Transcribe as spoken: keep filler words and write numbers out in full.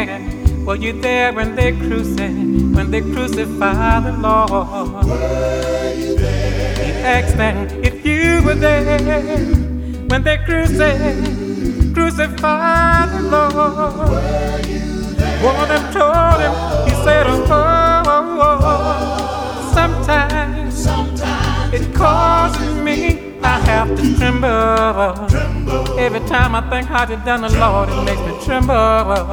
man, were you there when they crucified, when they crucified the Lord? Were you there? He asked them if you were there when they crucified, crucified the Lord. Were you there? One of them told him, he said, oh, oh, oh, oh. Sometimes, Sometimes it causes me, I have to tremble. tremble. Every time I think how you done the Lord, it makes me tremble.